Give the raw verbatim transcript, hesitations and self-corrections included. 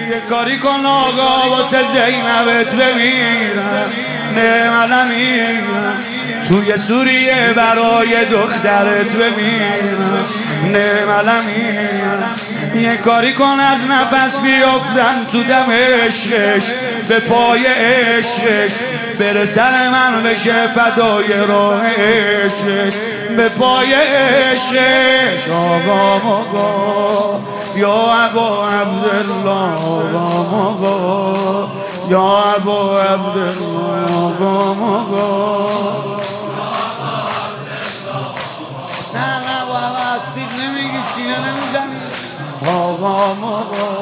یه کاری کن آقا واسه زینبت بمیرم، نعمت میرم توی سوریه برای دخترت بمیرم، نعمت میرم. یه کاری کن از نفس بیافتم تو دم عشقش، به پای عشقش بره سر من بشه فدای راه عشقش، به پای عشقش. آقا آقا یا ابا عبدالله، آقا آقا یا ابا عبدالله، آقا آقا. نه نه بابا هستید نمیگی سینه نمیزنی. آقا آقا